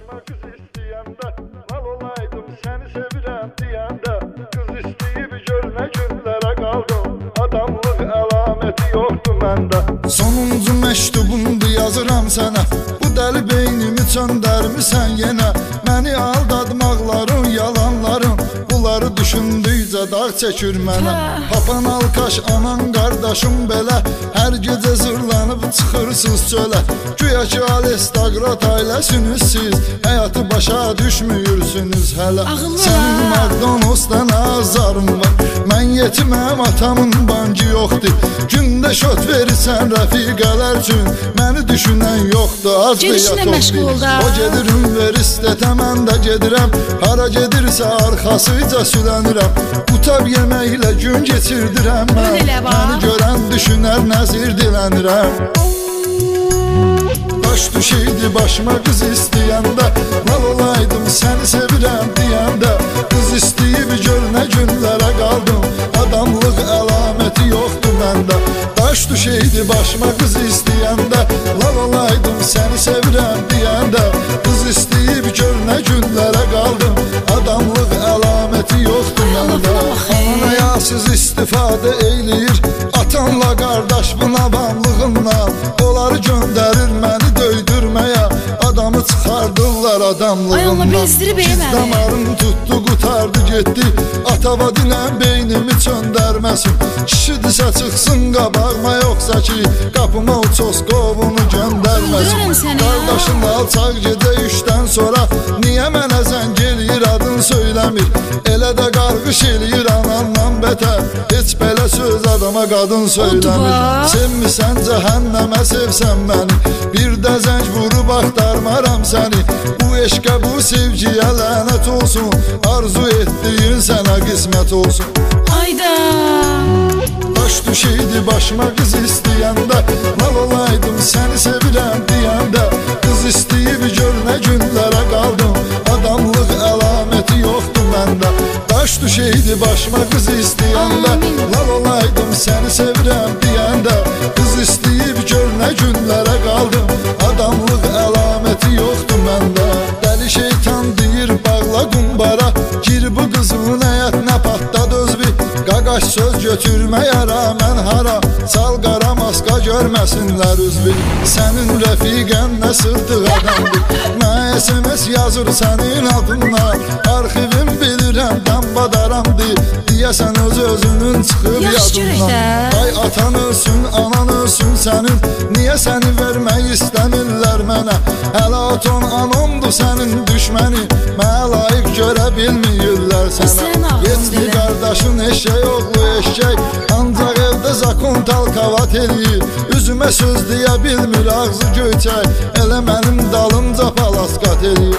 başıma kız istəyəndə, lal olaydım səni sevirəm deyəndə, qız istəyib görünə günlərə qaldım, adamlıq əlaməti yoxdur məndə. Sonuncu məktubumdu yazıram sənə, bu dəli beynimi çöndərmisən yenə, məni aldatmaqların, yalanların, bunları düşündükcə dağ çəkir mənə. Papan alkaş, anan, qardaşım belə, hər gecə zırlanıb çıxırsınız çölə, güya ki Alestagrat ailəsiniz siz, həyatı başa düşmüyürsünüz hələ. Sənin McDonald's'dan azarım var, mən yetiməm, atamın bankı yoxdur, gündə şot verirsən rəfiqələr üçün, məni düşünən yoxdur, az da yat ol bil. O gedir universitetə, mən də gedirəm, hara gedirsə arxasıca sülənirəm, qutab yeməklə gün geçirdirəm mən, məni görən düşünər nəzir dilənirəm. Baş düşeydi başıma qız istəyəndə, lal olaydım səni sevirəm deyəndə, qız istəyib görünə günlərə qaldım, adamlıq əlaməti yoxdur məndə. Baş düşeydi başıma qız istəyəndə, lal olaydım səni sevirəm deyəndə, qız istəyib görünə günlərə qaldım, adamlıq əlaməti yoxdur məndə. Ana yasız istifadə eyləyir, atanla qardaş buna avamlığından, onları göndərir məni döydürməyə, adamı çıxardırlar adamlığından. Giz damarım tutdu, qutardı getdi, atava dinən beynimi çöndərməsin, kişidirsə çıxsın qabağıma, yoxsa ki qapıma uços qovunu göndərməsin. Qardaşın alçaq gecə 3-dən sonra, niyə mənə zəng eləyir adın söyləmir, elə də qarqış eləyir anandan bətər, heç belə söz adama qadın söyləmir. Sevmisən cəhənnəmə sevsən məni, bir də zəng vurub axtarmaram səni, bu eşqə bu sevgiyə lənət olsun, arzu etdiyin sənə qismət olsun. Ayda baş düşeydi başıma qız istəyəndə, lal olaydım səni sevirəm deyəndə, qız istəyib görünə günlərə qaldım, adamlıq əlaməti yoxdur məndə. Baş düşeydi başıma qız istəyəndə, lal olaydım səni sevirəm deyəndə, qız istəyib görünə günlərə qaldım, adamlıq əlaməti yoxdur məndə. Dəli şeytan deyir bağla qumbara, gir bu qızın həyətinə patlat özbü, qaqaş söz götürməyə rəmən hara, sal qara maska görməsinlər üzbü. Sənin rəfiqən nə sırtıq adamdır, nə SMS yazır sənin adına, arxivim bilirəm dambadaramdır, deyəsən öz-özünün çıxıb yadından. Ay atan ölsün, anan ölsün sənin, niyə səni vermək istəmirlər mənə, hələ aton anondur sənin düşməni, mənə layiq görə bilməyirlər sənə. Yetdi qardaşın eşək oğlu eşək, ancaq evdə zakon talkavat eləyir, üzümə söz deyə bilmir ağzı göyçək, elə mənim dalımca palasqat eləyir.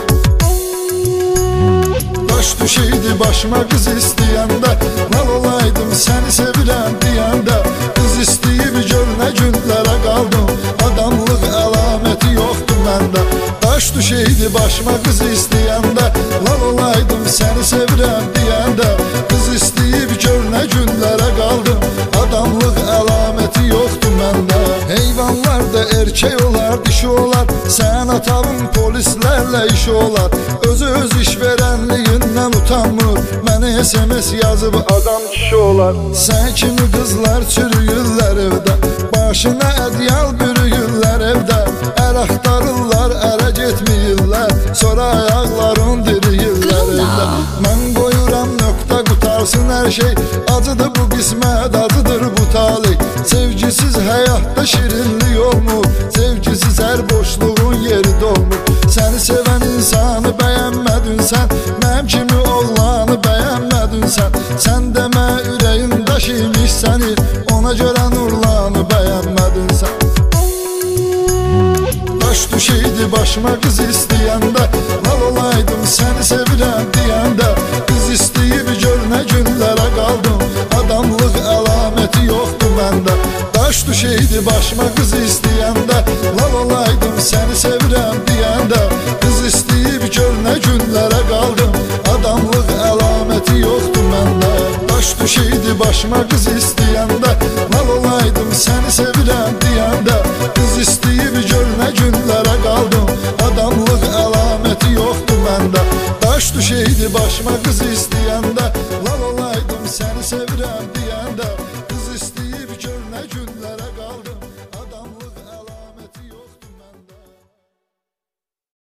Baş düşeydi başıma qız istəyəndə, lal olaydım səni sevirəm deyəndə, qız istəyib görünə günlərə qaldım, adamlıq əlaməti yoxdur məndə. Baş düşeydi başıma qız istəyəndə, lal olaydım səni sevirəm deyəndə, qız istəyib görünə günlərə qaldım, adamlıq əlaməti yoxdur məndə. Heyvanlar da erkək olar, dişi olar, sən atavın polislərlə işi olar, özü öz iş verənliyindən utanmır, mənə SMS yazıb adam kişi olar. Sən kimi qızlar çürüyürlər evdə, başına ədyal bürüyürlər evdə, ər axtarırlar, ərə getməyirlər, sonra ayaqların diriyirlər evdə. Mən qoyuram nöqtə, qutarsın hər şey, acıdır bu qismət, acıdır bu talih, sevgisiz həyatda şirinlik olmur, sevgisiz hər boşluğun yeri dolmur. Səni sevən insanı bəyənmədin sən, mənim kimi oğlanı bəyənmədin sən, sən demə ürəyin daş imiş səni, ona görə nurlanı bəyənmədin sən. Baş düşeydi başıma qız istəyəndə, lal olaydım səni sevirəm deyəndə, qız istəyib görünə günlərə qaldım, adamlıq əlaməti yoxdur məndə. Baş düşeydi başıma qız istəyəndə, lal olaydım səni sevirəm deyəndə, qız istəyib görünə günlərə qaldım, adamlıq əlaməti yoxdur məndə. Baş düşeydi başıma qız istəyəndə, lal olaydım səni sevirəm deyəndə, qız istəyib görünə günlərə qaldım, adamlıq əlaməti yoxdur. məndə. Daş düşeydi başıma qız istəyəndə, lal olaydım səni sevirəm deyəndə.